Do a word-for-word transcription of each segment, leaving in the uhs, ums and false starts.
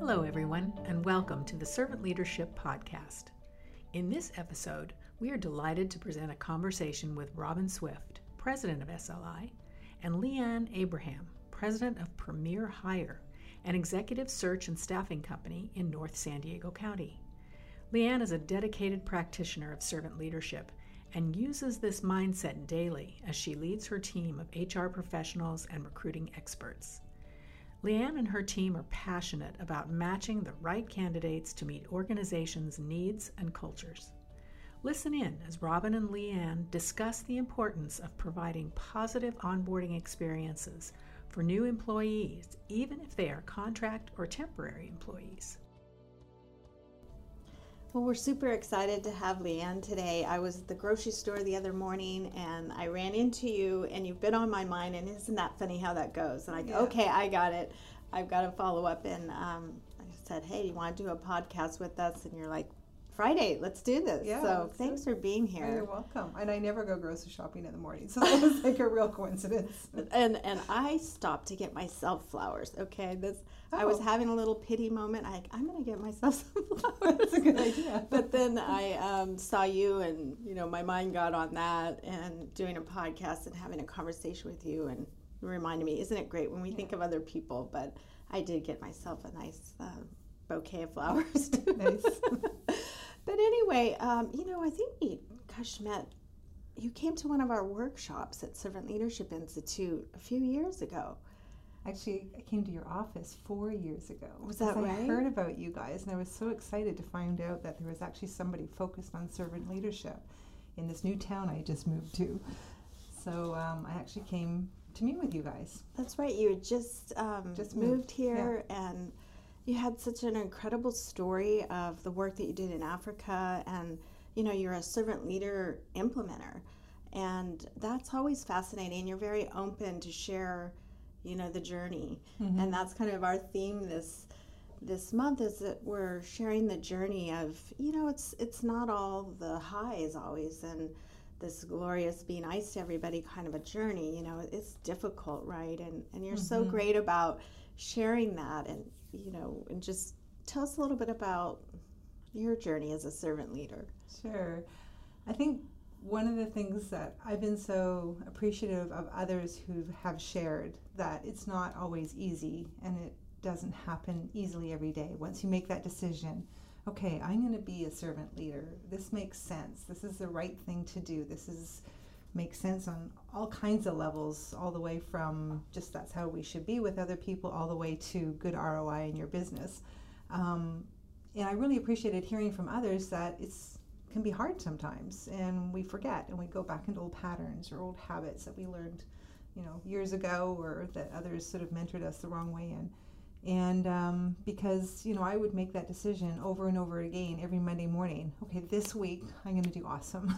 Hello, everyone, and welcome to the Servant Leadership Podcast. In this episode, we are delighted to present a conversation with Robin Swift, President of S L I, and Leanne Abraham, President of Premier Hire, an executive search and staffing company in North San Diego County. Leanne is a dedicated practitioner of servant leadership and uses this mindset daily as she leads her team of H R professionals and recruiting experts. Leanne and her team are passionate about matching the right candidates to meet organizations' needs and cultures. Listen in as Robin and Leanne discuss the importance of providing positive onboarding experiences for new employees, even if they are contract or temporary employees. Well, we're super excited to have Leanne today. I was at the grocery store the other morning and I ran into you and you've been on my mind, and isn't that funny how that goes? And I go, yeah. okay, I got it. I've got to follow up. And um, I said, hey, do you want to do a podcast with us? And you're like, Friday, let's do this. Yeah, so thanks for being here. Oh, you're welcome. And I never go grocery shopping in the morning, so that was like a real coincidence. And and I stopped to get myself flowers. Okay, this oh. I was having a little pity moment. I I'm gonna get myself some flowers. That's a good idea. But then I um, saw you, and you know my mind got on that, and doing a podcast and having a conversation with you, and it reminded me, isn't it great when we yeah. think of other people? But I did get myself a nice uh, bouquet of flowers too. Nice. But anyway, um, you know, I think we, gosh, met, you came to one of our workshops at Servant Leadership Institute a few years ago. Actually, I came to your office four years ago. Was that I right? I heard about you guys, and I was so excited to find out that there was actually somebody focused on servant leadership in this new town I just moved to. So um, I actually came to meet with you guys. That's right. You had just, um, just moved, moved here, yeah. and you had such an incredible story of the work that you did in Africa, and you know you're a servant leader implementer, and that's always fascinating. You're very open to share, you know, the journey, mm-hmm. and that's kind of our theme this this month, is that we're sharing the journey of, you know, it's it's not all the highs always, and this glorious be nice to everybody kind of a journey. You know, it's difficult, right? And and you're mm-hmm. so great about sharing that, and you know, and just tell us a little bit about your journey as a servant leader. Sure. I think one of the things that I've been so appreciative of others who have shared, that it's not always easy, and it doesn't happen easily every day. Once you make that decision, okay, I'm going to be a servant leader. This makes sense. This is the right thing to do. This is makes sense on all kinds of levels, all the way from just that's how we should be with other people, all the way to good R O I in your business. Um, and I really appreciated hearing from others that it's can be hard sometimes, and we forget, and we go back into old patterns or old habits that we learned, you know, years ago, or that others sort of mentored us the wrong way in. And um, because, you know, I would make that decision over and over again every Monday morning. Okay, this week I'm going to do awesome.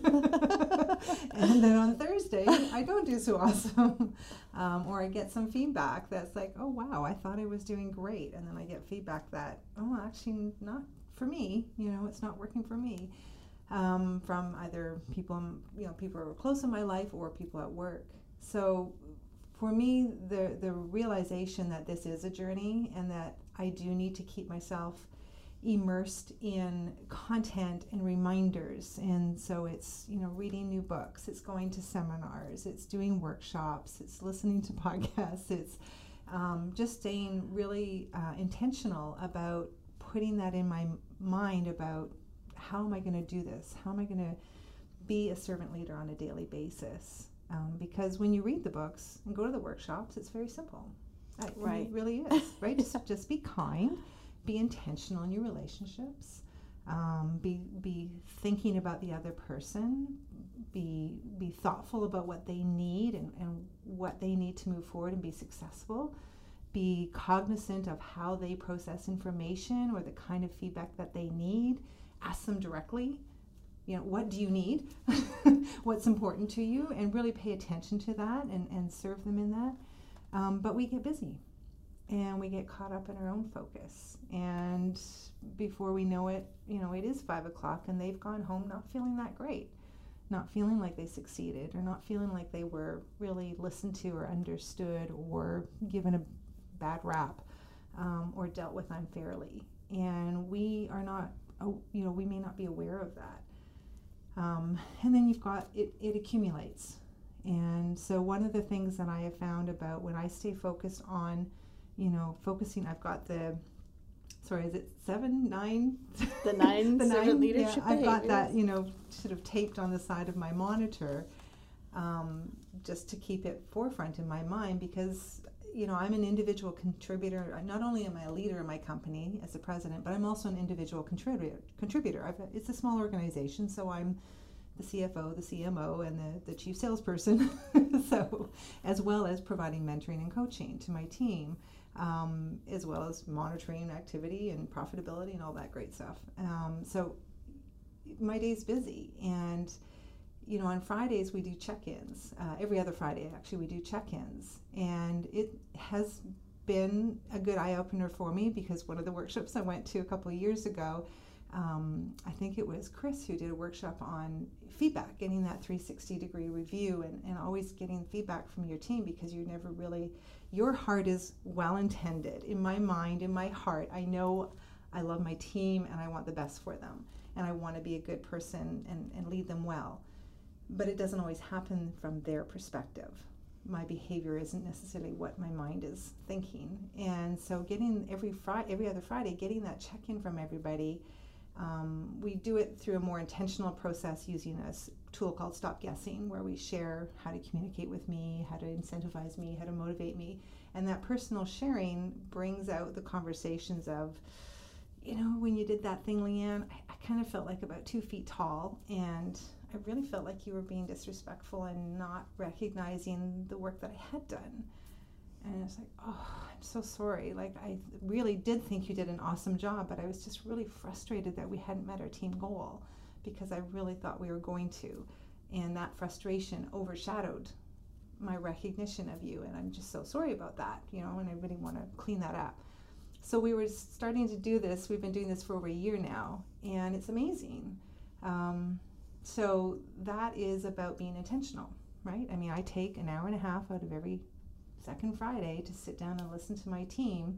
And then on Thursday, I don't do so awesome. Um, or I get some feedback that's like, oh, wow, I thought I was doing great. And then I get feedback that, oh, actually not for me. You know, it's not working for me. Um, from either people, you know, people who are close in my life or people at work. So for me, the the realization that this is a journey, and that I do need to keep myself immersed in content and reminders. And so it's, you know, reading new books, it's going to seminars, it's doing workshops, it's listening to podcasts, it's um, just staying really uh, intentional about putting that in my mind about how am I going to do this? How am I going to be a servant leader on a daily basis? Um, because when you read the books and go to the workshops, it's very simple. I, right. It really is, right? just, just be kind, be intentional in your relationships, um, be be thinking about the other person, be be thoughtful about what they need and, and what they need to move forward and be successful. Be cognizant of how they process information or the kind of feedback that they need. Ask them directly. You know, what do you need? What's important to you? And really pay attention to that and, and serve them in that. Um, but we get busy and we get caught up in our own focus. And before we know it, you know, it is five o'clock and they've gone home not feeling that great, not feeling like they succeeded, or not feeling like they were really listened to or understood or given a bad rap. um, or dealt with unfairly. And we are not, oh, you know, we may not be aware of that. Um, and then you've got, it, it accumulates. And so one of the things that I have found about when I stay focused on, you know, focusing, I've got the, sorry, is it seven, nine? The nine the servant nine, leadership yeah, I've got behaviors. that, you know, sort of taped on the side of my monitor, um, just to keep it forefront in my mind, because, you know, I'm an individual contributor. Not only am I a leader in my company as a president, but I'm also an individual contributor. Contributor. I've, it's a small organization, so I'm the C F O, the C M O, and the, the chief salesperson, so as well as providing mentoring and coaching to my team, um, as well as monitoring activity and profitability and all that great stuff. Um, so my day's busy, and you know, on Fridays we do check-ins. Uh, every other Friday, actually, we do check-ins, and it has been a good eye-opener for me, because one of the workshops I went to a couple of years ago, Um, I think it was Chris who did a workshop on feedback, getting that three sixty degree review, and, and always getting feedback from your team, because you never really, your heart is well intended. In my mind, in my heart, I know I love my team and I want the best for them, and I want to be a good person and, and lead them well. But it doesn't always happen from their perspective. My behavior isn't necessarily what my mind is thinking. And so getting every Friday, every other Friday, getting that check-in from everybody. Um, we do it through a more intentional process using a tool called Stop Guessing, where we share how to communicate with me, how to incentivize me, how to motivate me. And that personal sharing brings out the conversations of, you know, when you did that thing, Leanne, I, I kind of felt like about two feet tall, and I really felt like you were being disrespectful and not recognizing the work that I had done. And it's like, oh, I'm so sorry. Like, I really did think you did an awesome job, but I was just really frustrated that we hadn't met our team goal, because I really thought we were going to. And that frustration overshadowed my recognition of you, and I'm just so sorry about that, you know, and I really want to clean that up. So we were starting to do this. We've been doing this for over a year now, and it's amazing. Um, so that is about being intentional, right? I mean, I take an hour and a half out of every second Friday to sit down and listen to my team,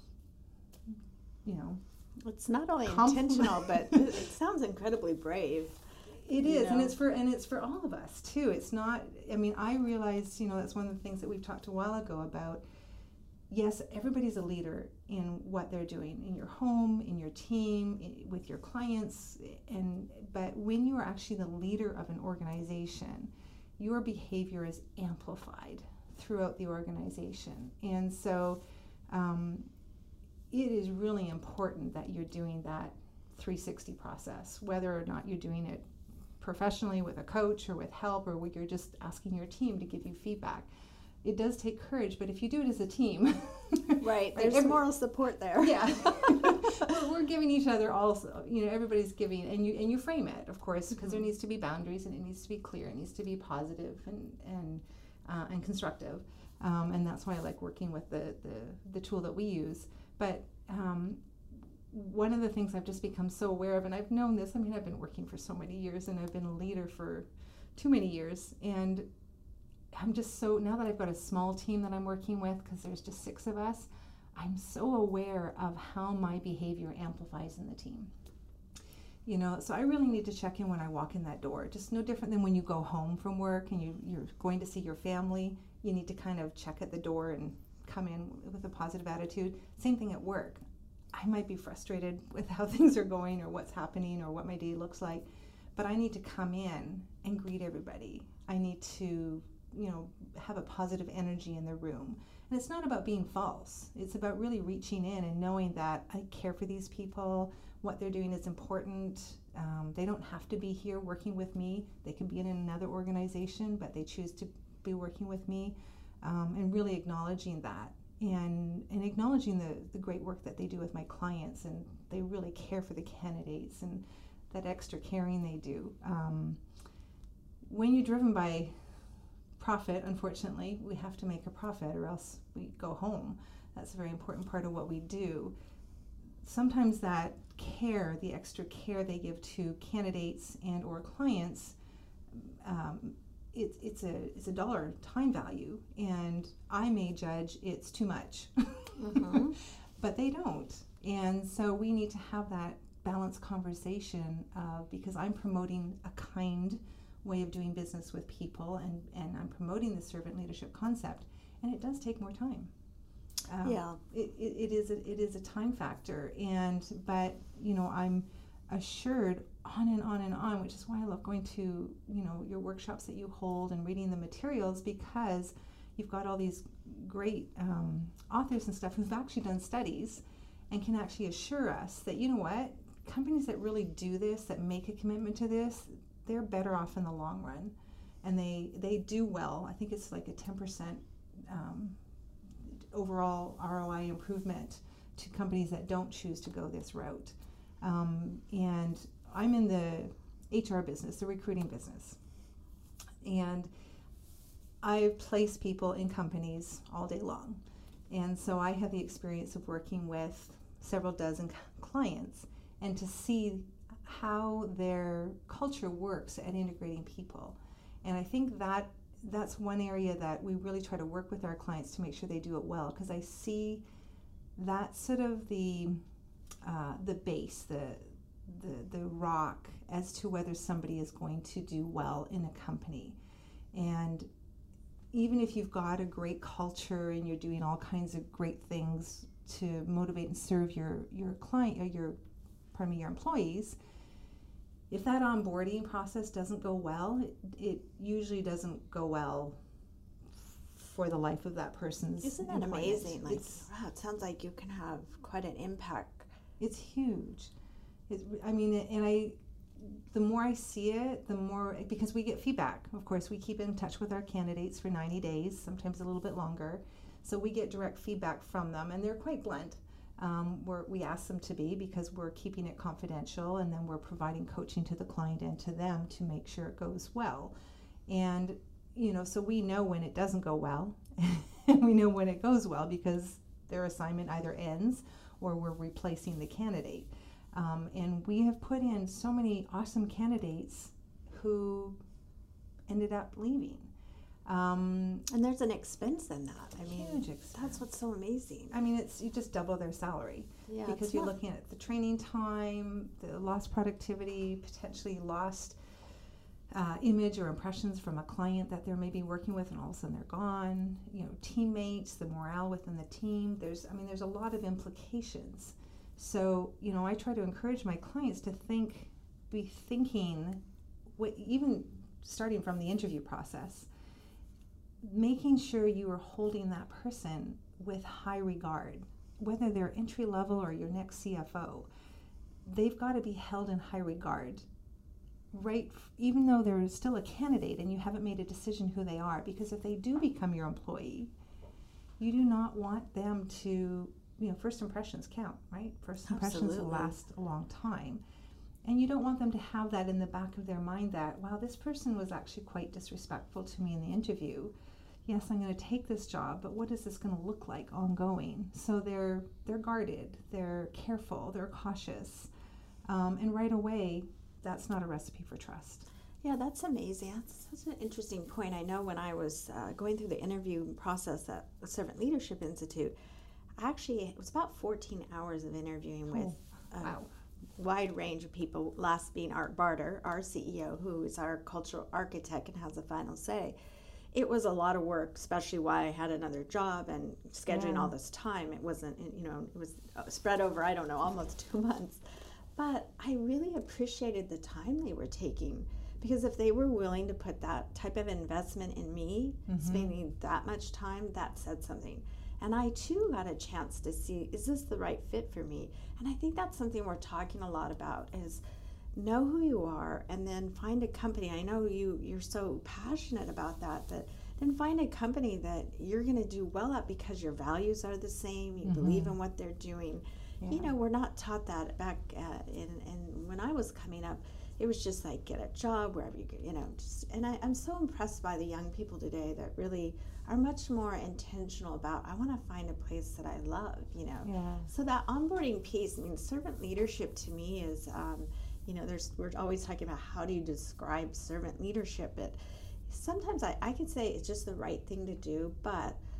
you know. It's not only Compl- intentional, but it, it sounds incredibly brave. It you is, know? and it's for and it's for all of us too. It's not, I mean, I realized, you know, that's one of the things that we've talked a while ago about. Yes, everybody's a leader in what they're doing in your home, in your team, in, with your clients, and but when you are actually the leader of an organization, your behavior is amplified throughout the organization. And so um, it is really important that you're doing that three sixty process, whether or not you're doing it professionally with a coach or with help, or where you're just asking your team to give you feedback. It does take courage, but if you do it as a team, right, there's every, moral support there. Yeah, we're, we're giving each other also. You know, everybody's giving, and you and you frame it, of course, because mm-hmm. there needs to be boundaries, and it needs to be clear, it needs to be positive and and uh, and constructive, um, and that's why I like working with the the, the tool that we use. But um, one of the things I've just become so aware of, and I've known this. I mean, I've been working for so many years, and I've been a leader for too many years, and I'm just so, now that I've got a small team that I'm working with, because there's just six of us, I'm so aware of how my behavior amplifies in the team. You know, so I really need to check in when I walk in that door. Just no different than when you go home from work and you, you're going to see your family. You need to kind of check at the door and come in with a positive attitude. Same thing at work. I might be frustrated with how things are going or what's happening or what my day looks like, but I need to come in and greet everybody. I need to, you know, have a positive energy in the room. And it's not about being false. It's about really reaching in and knowing that I care for these people. What they're doing is important. Um, they don't have to be here working with me. They could be in another organization, but they choose to be working with me. Um, and really acknowledging that and, and acknowledging the, the great work that they do with my clients, and they really care for the candidates and that extra caring they do. Um, when you're driven by profit, unfortunately, we have to make a profit or else we go home. That's a very important part of what we do. Sometimes that care, the extra care they give to candidates and or clients, um, it, it's a it's a dollar time value, and I may judge it's too much. Mm-hmm. but they don't. And so we need to have that balanced conversation uh, because I'm promoting a kind way of doing business with people, and, and I'm promoting the servant leadership concept, and it does take more time. Um, yeah. It, it, it is a, it is a time factor, and but you know I'm assured on and on and on, which is why I love going to you know your workshops that you hold and reading the materials, because you've got all these great um, authors and stuff who've actually done studies and can actually assure us that, you know what, companies that really do this, that make a commitment to this, they're better off in the long run, and they they do well. I think it's like a ten percent um, overall R O I improvement to companies that don't choose to go this route. Um, and I'm in the H R business, the recruiting business, and I place people in companies all day long. And so I have the experience of working with several dozen clients and to see how their culture works at integrating people. And I think that that's one area that we really try to work with our clients to make sure they do it well, because I see that's sort of the uh, the base, the, the the rock as to whether somebody is going to do well in a company. And even if you've got a great culture and you're doing all kinds of great things to motivate and serve your your client or your pardon me your employees, if that onboarding process doesn't go well, it, it usually doesn't go well for the life of that person's Isn't that employment. amazing? Like, It's, wow, it sounds like you can have quite an impact. it's huge. It's, I mean, and I, the more I see it, the more, because we get feedback. Of course, we keep in touch with our candidates for ninety days, sometimes a little bit longer. So we get direct feedback from them, and they're quite blunt. Um, we're, we ask them to be, because we're keeping it confidential, and then we're providing coaching to the client and to them to make sure it goes well. And, you know, so we know when it doesn't go well, and we know when it goes well, because their assignment either ends or we're replacing the candidate. Um, and we have put in so many awesome candidates who ended up leaving. Um, And there's an expense in that. I mean, huge expense. that's what's so amazing. I mean, it's you just double their salary. Yeah, Because it's you're not- looking at the training time, the lost productivity, potentially lost uh, image or impressions from a client that they're maybe working with, and all of a sudden they're gone. You know, teammates, the morale within the team. There's, I mean, there's a lot of implications. So, you know, I try to encourage my clients to think, be thinking, what, even starting from the interview process, making sure you are holding that person with high regard. Whether they're entry level or your next C F O, they've got to be held in high regard, right? Even though they're still a candidate and you haven't made a decision who they are, because if they do become your employee, you do not want them to, you know, first impressions count, right? First impressions will Absolutely. last a long time. And you don't want them to have that in the back of their mind that, wow, this person was actually quite disrespectful to me in the interview. Yes, I'm going to take this job, but what is this going to look like ongoing? So they're they're guarded, they're careful, they're cautious, um, and right away, that's not a recipe for trust. Yeah, that's amazing. That's such an interesting point. I know when I was uh, going through the interview process at the Servant Leadership Institute, actually, it was about fourteen hours of interviewing with Oh, a wow. wide range of people, last being Art Barter, our C E O, who is our cultural architect and has the final say. It was a lot of work, especially while I had another job and scheduling Yeah. all this time. It wasn't, you know, it was spread over, I don't know, almost two months. But I really appreciated the time they were taking, because if they were willing to put that type of investment in me, Mhm. spending that much time, that said something. And I too got a chance to see, is this the right fit for me? And I think that's something we're talking a lot about, is know who you are and then find a company. I know you, you're so passionate about that, but then find a company that you're going to do well at because your values are the same, you Mhm. believe in what they're doing. Yeah. You know, we're not taught that back at, in, in when I was coming up. It was just like, get a job wherever you get, you know, just, and I, I'm so impressed by the young people today that really are much more intentional about, I want to find a place that I love, you know. Yeah. So that onboarding piece, I mean, servant leadership to me is, um, you know, there's, we're always talking about how do you describe servant leadership, but sometimes I, I could say it's just the right thing to do, but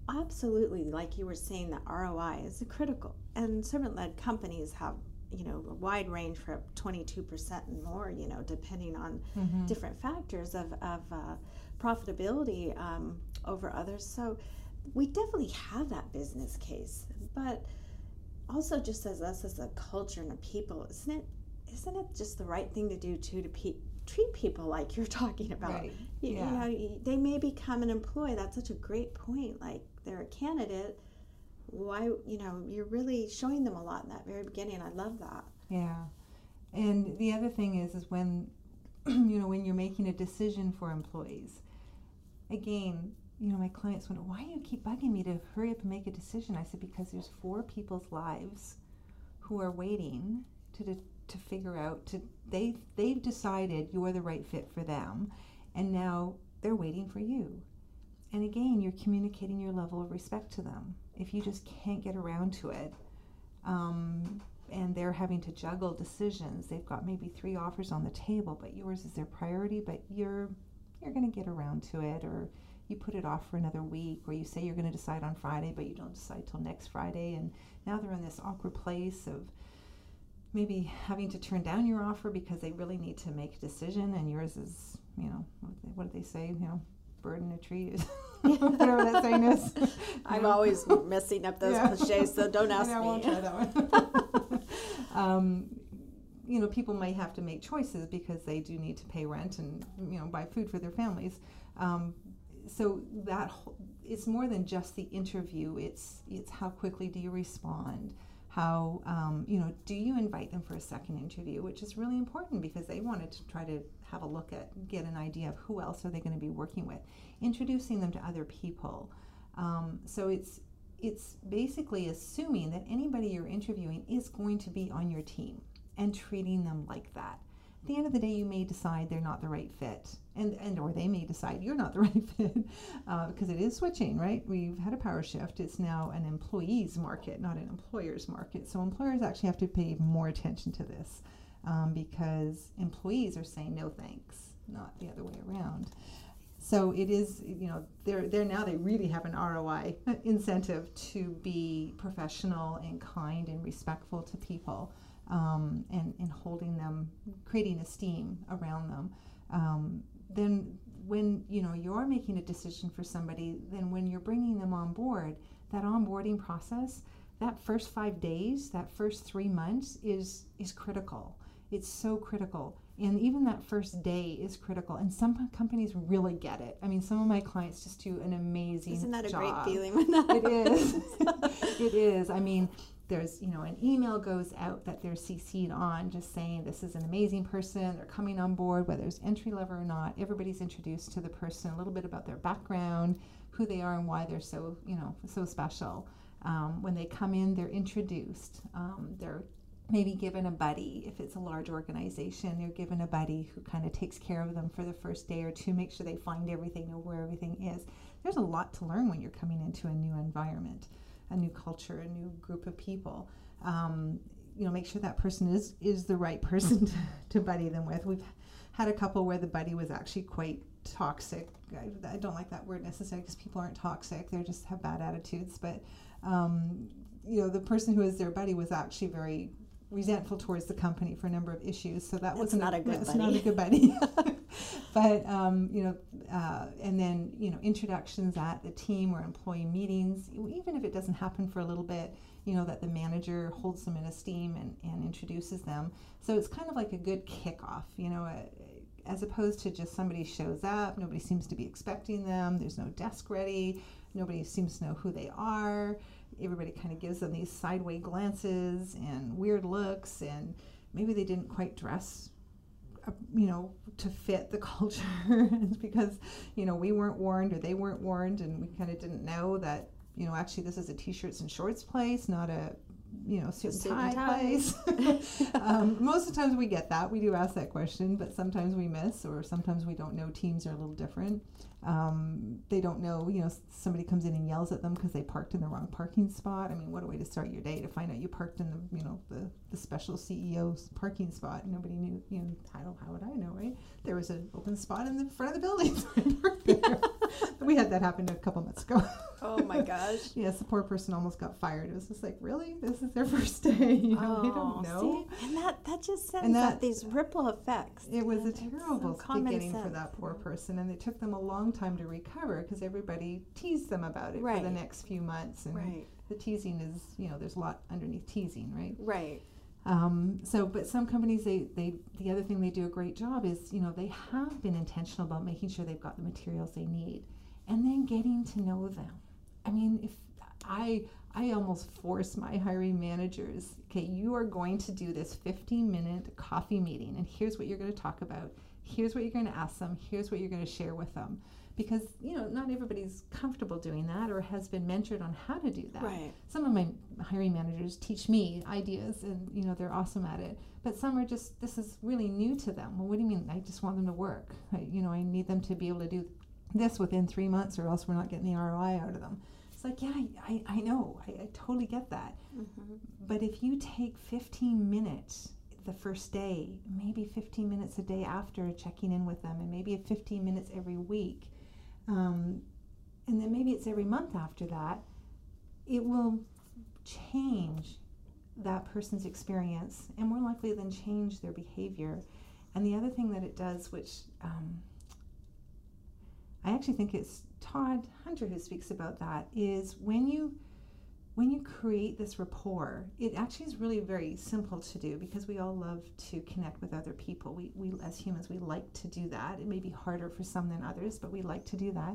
Absolutely. Like you were saying, the R O I is critical. And servant-led companies have, you know, a wide range for twenty-two percent and more, you know, depending on mm-hmm. different factors of, of uh, profitability um, over others. So we definitely have that business case. But also just as us as a culture and a people, isn't it, isn't it just the right thing to do, too, to pe- treat people like you're talking about? Right. You, yeah. you know, they may become an employee. That's such a great point. Like, they're a candidate. Why, you know, you're really showing them a lot in that very beginning. I love that. Yeah. And the other thing is, is when, you know, when you're making a decision for employees, again, you know, my clients wonder, why do you keep bugging me to hurry up and make a decision? I said, because there's four people's lives who are waiting to de- to figure out, to they they've decided you're the right fit for them, and now they're waiting for you. And again, you're communicating your level of respect to them. If you just can't get around to it, um, and they're having to juggle decisions, they've got maybe three offers on the table, but yours is their priority, but you're you're going to get around to it, or you put it off for another week, or you say you're going to decide on Friday, but you don't decide till next Friday, and now they're in this awkward place of maybe having to turn down your offer because they really need to make a decision, and yours is, you know, what do they say, you know, bird in a tree, whatever that saying is. I'm always messing up those yeah. cliches, so don't ask I me. I won't try that one. um, you know, people might have to make choices because they do need to pay rent and, you know, buy food for their families. Um, so that whole, it's more than just the interview. It's it's how quickly do you respond? How, um, you know, do you invite them for a second interview, which is really important because they wanted to try to have a look at, get an idea of who else are they going to be working with, introducing them to other people. Um, so it's it's basically assuming that anybody you're interviewing is going to be on your team and treating them like that. At the end of the day, you may decide they're not the right fit, and, and or they may decide you're not the right fit, uh, because it is switching, right? We've had a power shift. It's now an employee's market, not an employer's market. So employers actually have to pay more attention to this, um, because employees are saying no thanks, not the other way around. So it is, you know, they're, they're now they really have an R O I incentive to be professional and kind and respectful to people. Um, and, and holding them, creating esteem around them. Um, then when, you know, you're making a decision for somebody, then when you're bringing them on board, that onboarding process, that first five days, that first three months is is critical. It's so critical. And even that first day is critical. And some companies really get it. I mean, some of my clients just do an amazing job. Isn't that a job. great feeling when that It is. It is. I mean, there's, you know, an email goes out that they're C C'd on just saying this is an amazing person, they're coming on board, whether it's entry level or not. Everybody's introduced to the person, a little bit about their background, who they are and why they're so, you know, so special. Um, when they come in, they're introduced. Um, they're maybe given a buddy. If it's a large organization, they're given a buddy who kind of takes care of them for the first day or two, make sure they find everything, know where everything is. There's a lot to learn when you're coming into a new environment, a new culture, a new group of people. Um, you know, make sure that person is is the right person to, to buddy them with. We've had a couple where the buddy was actually quite toxic. I, I don't like that word necessarily because people aren't toxic. They just have bad attitudes. But, um, you know, the person who was their buddy was actually very resentful towards the company for a number of issues. So that that's wasn't not a, a good that's buddy. not a good buddy. But, um, you know, uh, and then, you know, introductions at the team or employee meetings, even if it doesn't happen for a little bit, you know, that the manager holds them in esteem and, and introduces them. So it's kind of like a good kickoff, you know, uh, as opposed to just somebody shows up, nobody seems to be expecting them, there's no desk ready, nobody seems to know who they are, everybody kind of gives them these sideways glances and weird looks, and maybe they didn't quite dress, uh, you know, to fit the culture. It's because, you know, we weren't warned or they weren't warned, and we kind of didn't know that, you know, actually this is a t-shirts and shorts place, not a, you know, suit and tie, tie place. um, most of the times we get that. We do ask that question, but sometimes we miss, or sometimes we don't know. Teams are a little different. Um, they don't know, you know, somebody comes in and yells at them because they parked in the wrong parking spot. I mean, what a way to start your day, to find out you parked in the, you know, the, the special C E O's parking spot. Nobody knew, you know, how, how would I know, right? There was an open spot in the front of the building, so I parked there. We had that happen a couple months ago. Oh my gosh. Yes, the poor person almost got fired. It was just like, really? This is their first day? You know, oh, they don't know. See? And that, that just sends And that- up these ripple effects. It was a It's some terrible common beginning for sense. that poor person, and it took them a long time to recover because everybody teased them about it for Right. the next few months. And Right, the teasing is, you know, there's a lot underneath teasing, right? right. Um, so, but some companies, they, they, the other thing they do a great job is, you know, they have been intentional about making sure they've got the materials they need, and then getting to know them. I mean, if I, I almost force my hiring managers, okay, you are going to do this fifteen minute coffee meeting, and here's what you're going to talk about. Here's what you're going to ask them. Here's what you're going to share with them. Because, you know, not everybody's comfortable doing that or has been mentored on how to do that. Right. Some of my hiring managers teach me ideas, and, you know, they're awesome at it. But some are just, this is really new to them. Well, what do you mean? I just want them to work. I, you know, I need them to be able to do this within three months or else we're not getting the R O I out of them. It's like, yeah, I, I, I know. I, I totally get that. Mm-hmm. But if you take fifteen minutes the first day, maybe fifteen minutes a day after checking in with them, and maybe fifteen minutes every week, um, and then maybe it's every month after that, it will change that person's experience and more likely than change their behavior. And the other thing that it does, which um, I actually think it's Todd Hunter who speaks about that, is when you when you create this rapport, it actually is really very simple to do because we all love to connect with other people. We, we as humans, we like to do that. It may be harder for some than others, but we like to do that.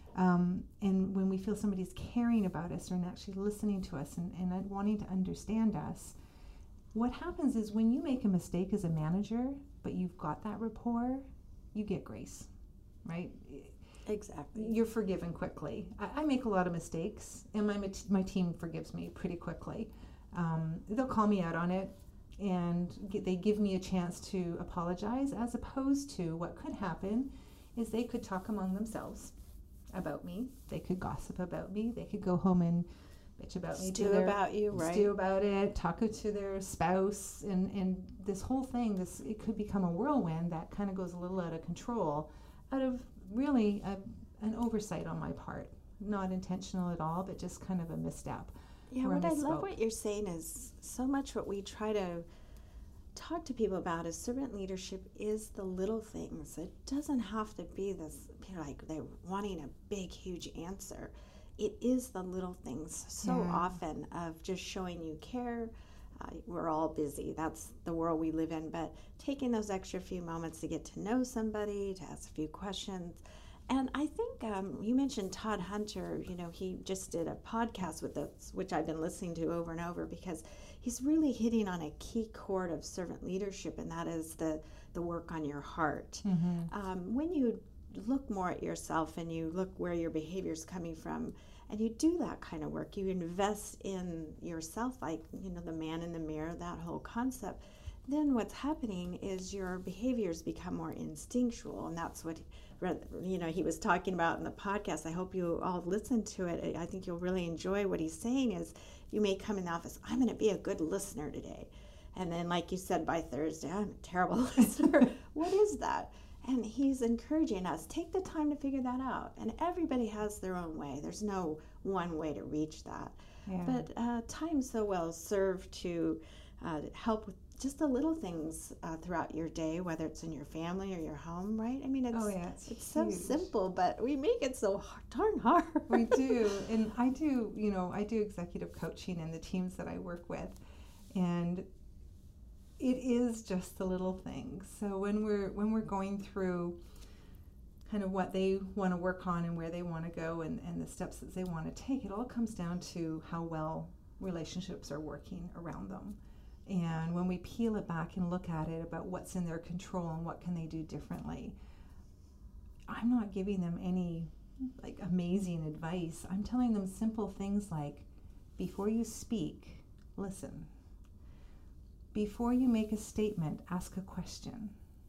Um, and when we feel somebody's caring about us and actually listening to us and, and wanting to understand us, what happens is when you make a mistake as a manager, but you've got that rapport, you get grace, right? Exactly. You're forgiven quickly. I, I make a lot of mistakes, and my my team forgives me pretty quickly. Um, they'll call me out on it, and get, they give me a chance to apologize, as opposed to what could happen is they could talk among themselves about me. They could gossip about me. They could go home and bitch about me. Stew to their, about you, right? Stew about it, talk to their spouse, and, and this whole thing, this it could become a whirlwind that kind of goes a little out of control, out of really a, an oversight on my part. Not intentional at all, but just kind of a misstep. Yeah, or a what I love misspoke. what you're saying is so much what we try to talk to people about is servant leadership is the little things. It doesn't have to be this, you know, like they're wanting a big, huge answer. It is the little things so Yeah. often of just showing you care. Uh, we're all busy. That's the world we live in. But taking those extra few moments to get to know somebody, to ask a few questions. And I think um, you mentioned Todd Hunter. You know, he just did a podcast with us, which I've been listening to over and over because he's really hitting on a key chord of servant leadership, and that is the, the work on your heart. Mm-hmm. Um, when you look more at yourself and you look where your behavior is coming from, and you do that kind of work, you invest in yourself, like, you know, the man in the mirror, that whole concept, then what's happening is your behaviors become more instinctual. And that's what, you know, he was talking about in the podcast. I hope you all listen to it. I think you'll really enjoy what he's saying is you may come in the office, I'm going to be a good listener today. And then, like you said, by Thursday, I'm a terrible listener. What is that? And he's encouraging us, take the time to figure that out. And everybody has their own way. There's no one way to reach that. Yeah. But uh, time so well served to uh, help with just the little things uh, throughout your day, whether it's in your family or your home, right? I mean, it's, Oh, yeah, it's it's so huge. simple, but we make it so hard, darn hard. We do. And I do, you know, I do executive coaching in the teams that I work with. And it is just the little things. So when we're when we're going through kind of what they want to work on and where they want to go and, and the steps that they want to take, it all comes down to how well relationships are working around them. And when we peel it back and look at it about what's in their control and what can they do differently, I'm not giving them any like amazing advice. I'm telling them simple things like, before you speak, listen. Before you make a statement, ask a question.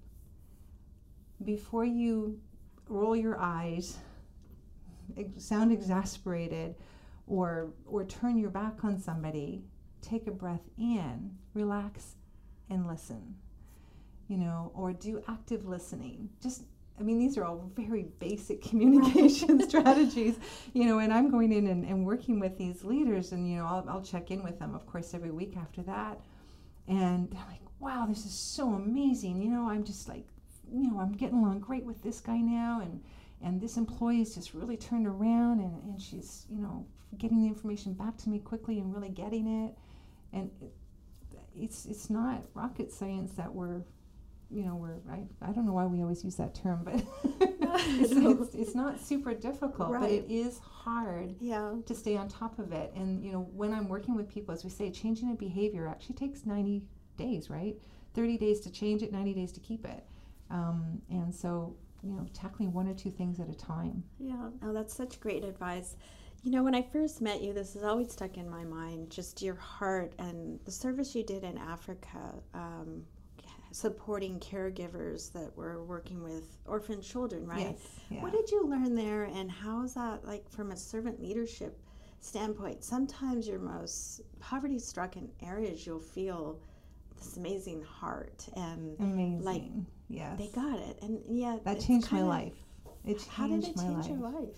Before you roll your eyes, ex- sound exasperated, or or turn your back on somebody, take a breath in, relax, and listen. You know, or do active listening. Just I mean, these are all very basic communication strategies, you know, and I'm going in and, and working with these leaders, and, you know, I'll, I'll check in with them, of course, every week after that. And they're like, wow, this is so amazing. You know, I'm just like, you know, I'm getting along great with this guy now, and, and this employee's just really turned around, and, and she's, you know, getting the information back to me quickly and really getting it. And it, it's it's not rocket science that we're, you know, we're, I, I don't know why we always use that term, but it's, it's, it's not super difficult, right. But it is hard yeah. to stay on top of it. And, you know, when I'm working with people, as we say, changing a behavior actually takes ninety days, right? thirty days to change it, ninety days to keep it. Um, and so, you know, tackling one or two things at a time. Yeah, oh, that's such great advice. You know, when I first met you, this has always stuck in my mind, just your heart and the service you did in Africa, um, supporting caregivers that were working with orphan children, right? Yes, yeah. What did you learn there, and how is that, like, from a servant leadership standpoint? Sometimes your most poverty-stricken areas, you'll feel this amazing heart and amazing, like, yes, they got it, and yeah, that changed my life. It changed how did it my change life. your life?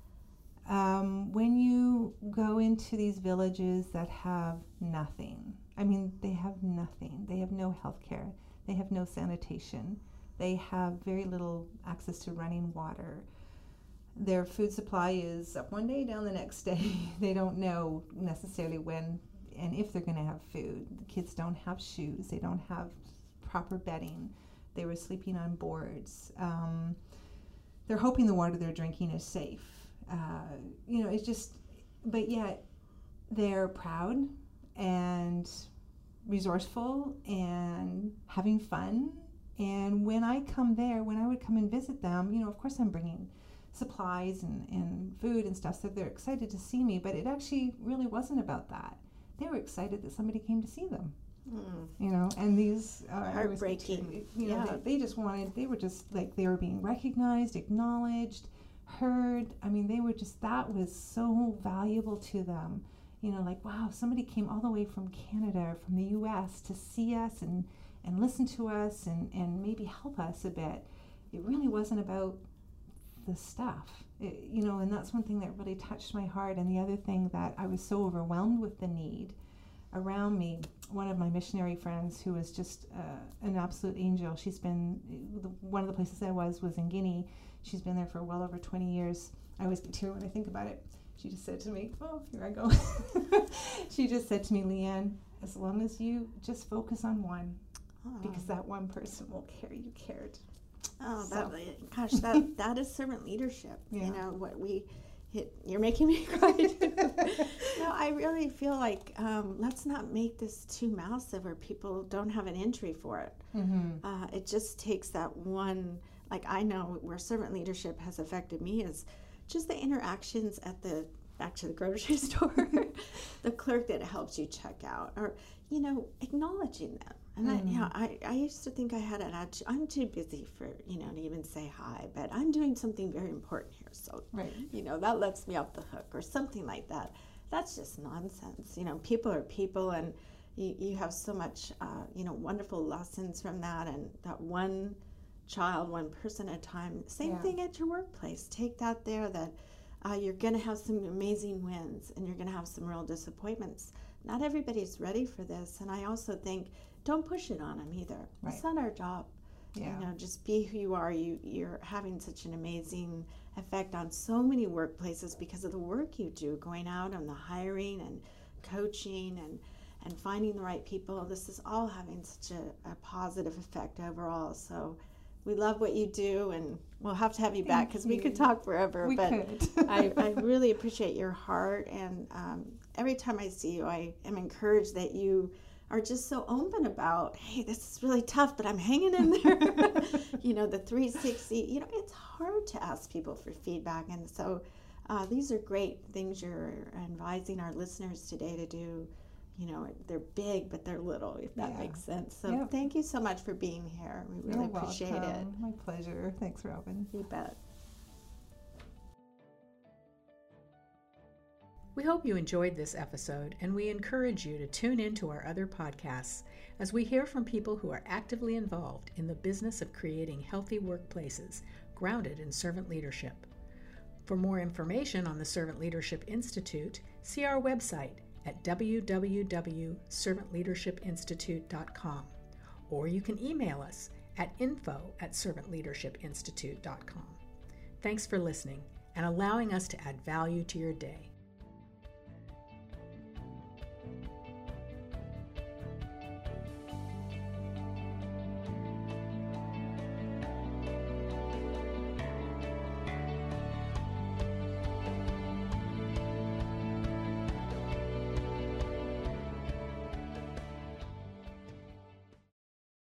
Um, when you go into these villages that have nothing, I mean, they have nothing. They have no health care. They have no sanitation. They have very little access to running water. Their food supply is up one day, down the next day. They don't know necessarily when and if they're going to have food. The kids don't have shoes. They don't have proper bedding. They were sleeping on boards. Um, they're hoping the water they're drinking is safe. Uh, you know, it's just, but yet they're proud and resourceful and having fun. And when I come there, when I would come and visit them, you know, of course I'm bringing supplies and, and food and stuff, so they're excited to see me, but it actually really wasn't about that. They were excited that somebody came to see them. Mm. You know, and these uh, heartbreaking. You know, yeah. they, they just wanted. They were just like they were being recognized, acknowledged, heard. I mean, they were just that was so valuable to them. You know, like wow, somebody came all the way from Canada, from the U S to see us and and listen to us and and maybe help us a bit. It really wasn't about the stuff, it, you know, and that's one thing that really touched my heart. And the other thing that I was so overwhelmed with the need around me, one of my missionary friends who was just uh, an absolute angel, she's been, one of the places I was was in Guinea. She's been there for well over twenty years. I always get teary when I think about it. She just said to me, oh, here I go. She just said to me, Leanne, as long as you just focus on one, oh. because that one person will care you cared. Oh, so. that, gosh, that that is servant leadership. Yeah. You know what we. It, you're making me cry. No, I really feel like um, let's not make this too massive where people don't have an entry for it. Mm-hmm. Uh, it just takes that one. Like I know where servant leadership has affected me is just the interactions at the back to the grocery store, the clerk that helps you check out, or you know, acknowledging them. And mm-hmm. I, you know, I, I used to think I had an attitude. I'm too busy for, you know, to even say hi, but I'm doing something very important here. So, right. you know, that lets me off the hook or something like that. That's just nonsense. You know, people are people, and you, you have so much, uh, you know, wonderful lessons from that. And that one child, one person at a time. Same yeah. thing at your workplace. Take that there that uh, you're going to have some amazing wins and you're going to have some real disappointments. Not everybody's ready for this. And I also think, don't push it on them either. Right. It's not our job. Yeah. You know, just be who you are. You, you're having such an amazing effect on so many workplaces because of the work you do, going out and the hiring and coaching and, and finding the right people. This is all having such a, a positive effect overall. So we love what you do, and we'll have to have you back because we could talk forever. We but could. I, I really appreciate your heart, and um, every time I see you, I am encouraged that you are just so open about, hey, this is really tough, but I'm hanging in there. You know, the three sixty, you know, it's hard to ask people for feedback. And so uh, these are great things you're advising our listeners today to do. You know, they're big, but they're little, if that yeah. makes sense. So yep. thank you so much for being here. We really You're appreciate welcome. it. My pleasure. Thanks, Robin. You bet. We hope you enjoyed this episode, and we encourage you to tune in to our other podcasts as we hear from people who are actively involved in the business of creating healthy workplaces, grounded in servant leadership. For more information on the Servant Leadership Institute, see our website at w w w dot servant leadership institute dot com, or you can email us at info at servant leadership institute dot com. Thanks for listening and allowing us to add value to your day.